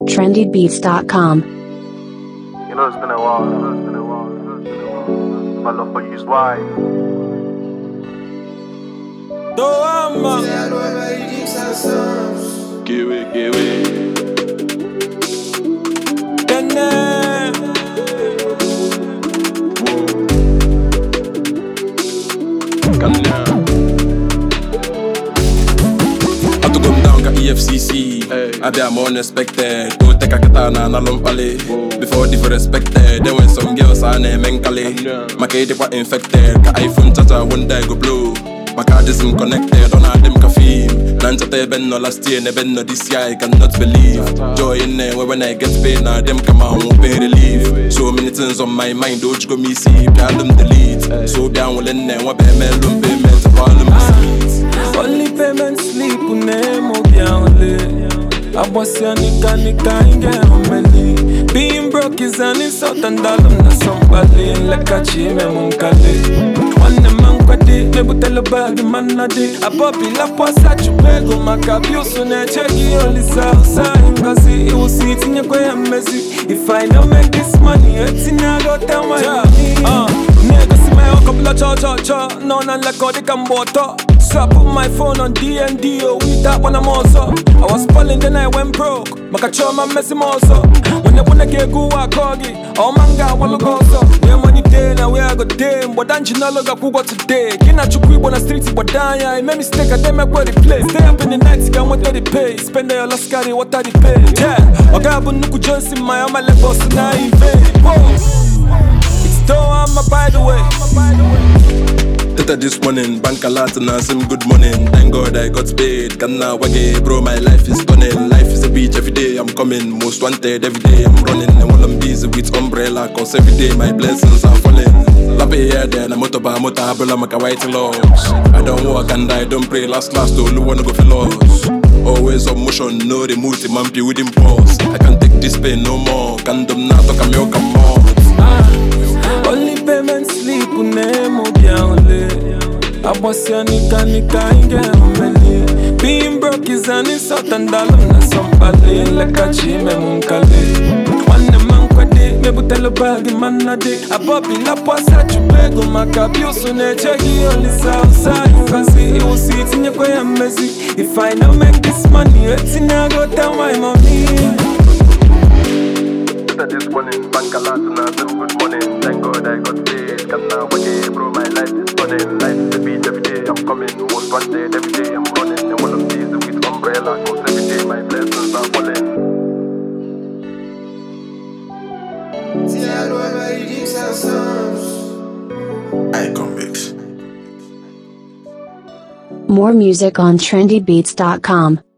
trendybeats.com. You know it's been a while. My love for you is wide. Give it. I took him down, got EFCC. I be I'm unexpected. Go take a katana and a lumpale. Before they were respected. Then when some girls are named Menkale. My kid was infected. Got iPhone chatter, one day go blow. My card isn't connected, on a them caffeine. Nanchate ben no last year, ne ben no this year, I cannot believe. Joy in there, when I get paid, now them come out, won't pay relief. So many things on my mind, don't you go me see, behind them delete. So down will in there, what pay me, loan payments, problem is. Only payment sleep, unemo bianle. Abwasya nika inge umeli. Being broke is an insult and dalum na somebody. Lekachi me munkale. One man kwade, me butelo bag man na de. Abobi la posa chupego makabiusu ne cheki only sa ingasi. You see it in your way messy. If I don't make this money, it's in a go down my nigga see my couple of cha. No na leko de kamboto. So I put my phone on D&D, with that when I'm also. I was falling, then I went broke. Makacho my messy also. When I wanna get go I corgi. Oh man God, what look also. Where money day, now where I go day. But don't you know look at who got today. Kina chukui on the streets, but die. I made mistake, I didn't make where they play. Stay up in the night, get what they pay. Spend their last carry, what are they pay? Yeah, I got Nuku Johnson, my own levels, and I invade. It's though I'm a by the way. Teta this morning, bank a lot and some good morning. Thank God I got paid. Can now wage, bro, my life is stunning. Life is a beach every day. I'm coming, most wanted every day. I'm running, and while I'm busy with umbrella, cause every day my blessings are falling. Lappy here, then I'm motor, make a white loss. I don't walk and I don't pray. Last, don't wanna go for loss. Always on motion, no remote, man, be with impulse. I can't take this pain no more. Can't do not talk, I'm come out. Only payment sleep, unemo bianle. Abwasya nika inge umeli. Being broke is an insult and dalum na somebody. Lekachi me munkale. One man kwade, me butelo bag man na de. Abobi la posa chupego makabiusu ne cheki only sa ingasi. You see it in your way messy. If I don't make this money, it's in a go down my mommy. This morning, bank a lot and some good morning. Thank God I got paid. Can now wage, bro, my life is stunning. Life is a beach every day. I'm coming, most wanted every day. I'm running, and while I'm busy with umbrella, cause every day my blessings are falling. Icon mix. More music on trendybeats.com.